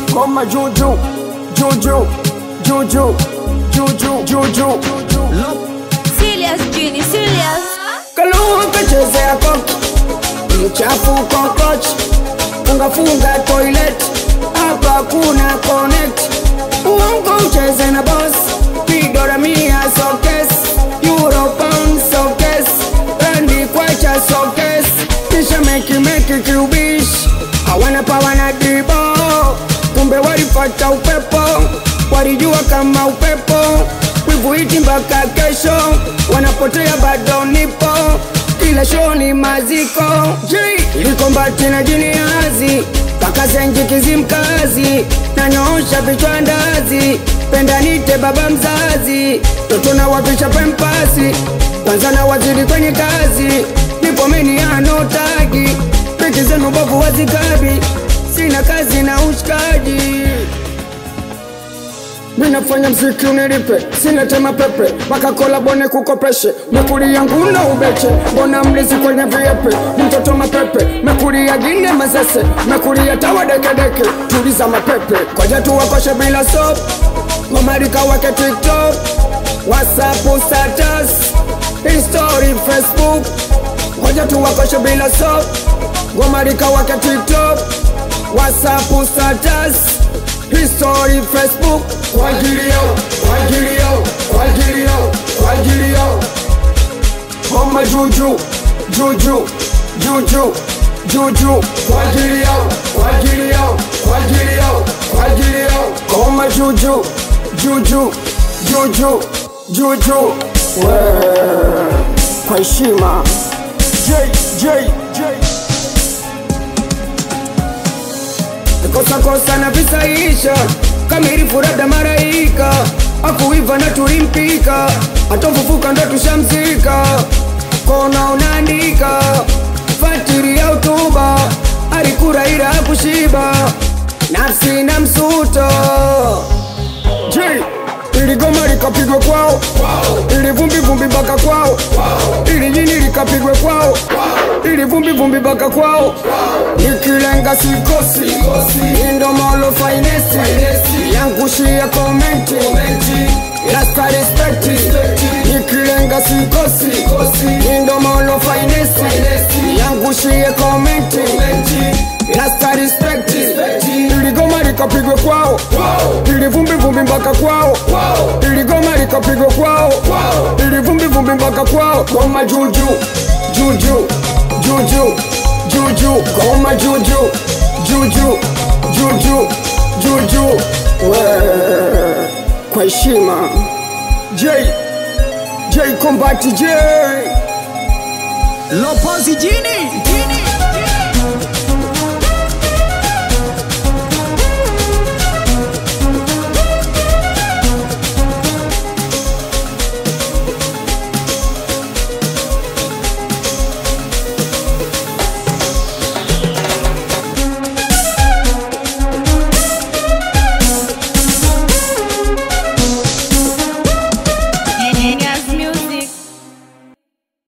Goma juju, juju, juju, juju, juju. Serious Genie, serious. Kaluhu kachezea koki, mchafu kokoch, funga toilet, hapa kuna connect. Uongo ucheze na boss, pidora mia sokes, euro pound sokes, randi kwacha sokes. Kisha meki kiubish, hawana pawa na dibo. Kumbe walipata upepo, walijua kama upepo. Wivu iti mpaka kesho, wanapotea bado nipo. Kila show ni maziko, ilikombati na jiniazi, paka zenji kizimkazi, nanyoosha vichwa ndazi. Penda nite baba mzazi, toto na wapisha pempasi, kwanza na waziri kwenye kazi. Nipo meni anotagi, peki zenu bovu wazikabi, sina kazi na ushkaji. Minafanya mziki unilipe, sina tema pepe, maka kola bone kukopeshe. Mekuli yangu na ubeche, bona mlizi kwenye viepe, mtoto mapepe. Mekuli ya gine mazese, mekuli ya tawa deke, tuliza mapepe. Kwa jatu wakoshe bila soap, mamarika wake TikTok, WhatsApp status, history Facebook. Kwa jatu wakoshe bila soap, mamarika wake TikTok, WhatsApp status, history Facebook. Kwa ajili yao. Goma juju, juju, juju, juju. Kwa ajili yao. Goma juju, juju, juju, juju. Kwa heshima J. Kosa na visaisha, kamilifu labda maraika. Akuiva na tulimpika, atofufuka ndo tushamzika. Kona unaandika, fatiri ya utuba, alikura ila hakushiba, nafsi na msuto. Ili goma likapigwe kwao, ili vumbi baka kwao, ili jini likapigwe kwao, ili vumbi baka kwao. Nikilenga sikosi, indomolo finesi, yangushia komenti, lasta respecti. Nikilenga sikosi, indomolo finesi, yangushia komenti, lasta respecti. Ili goma likapigwe kwao, ili vumbi mpaka kwao, ili goma likapigwe kwao, ili vumbi mpaka kwao. Goma juju, juju, juju, juju. Goma juju, juju, juju, juju. Kwa heshima J Kombati J Lopozi Genie.